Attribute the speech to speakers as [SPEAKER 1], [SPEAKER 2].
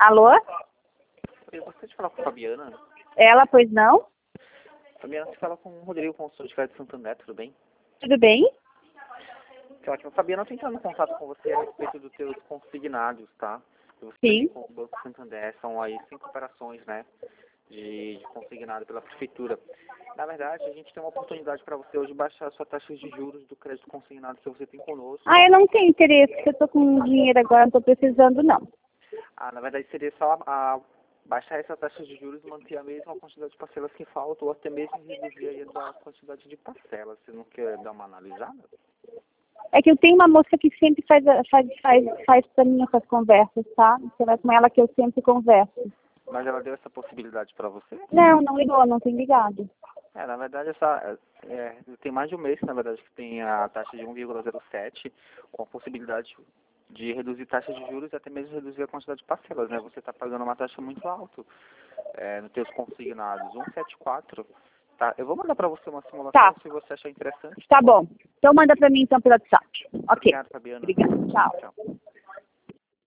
[SPEAKER 1] Alô?
[SPEAKER 2] Eu gostaria de falar com a Fabiana.
[SPEAKER 1] Ela, pois não?
[SPEAKER 2] Fabiana, você fala com o Rodrigo, consultor de crédito Santander, tudo bem?
[SPEAKER 1] Tudo bem?
[SPEAKER 2] Que ótimo. Fabiana, eu tô entrando em contato com você a respeito dos teus consignados, tá? Você
[SPEAKER 1] Sim.
[SPEAKER 2] com o Banco Santander, são aí 5 operações, né? De consignado pela prefeitura. Na verdade, a gente tem uma oportunidade para você hoje baixar a sua taxa de juros do crédito consignado que você tem conosco.
[SPEAKER 1] Ah, eu não tenho interesse, porque eu tô com dinheiro agora, não tô precisando, não.
[SPEAKER 2] Na verdade, seria só baixar essa taxa de juros e manter a mesma quantidade de parcelas que faltam, ou até mesmo reduzir aí a quantidade de parcelas. Você não quer dar uma analisada?
[SPEAKER 1] É que eu tenho uma moça que sempre faz pra mim essas conversas, tá? Você vai com ela que eu sempre converso.
[SPEAKER 2] Mas ela deu essa possibilidade para você?
[SPEAKER 1] Não ligou, não tem ligado.
[SPEAKER 2] Na verdade, tem mais de um mês, na verdade, que tem a taxa de 1,07, com a possibilidade de reduzir taxa de juros e até mesmo reduzir a quantidade de parcelas, né? Você está pagando uma taxa muito alta nos teus consignados, 1,74. Tá? Eu vou mandar para você uma simulação,
[SPEAKER 1] Tá.
[SPEAKER 2] se você achar interessante.
[SPEAKER 1] Tá bom. Então manda pra mim então pelo WhatsApp. Ok.
[SPEAKER 2] Obrigado, Fabiana.
[SPEAKER 1] Obrigada. Tchau.
[SPEAKER 2] Tchau.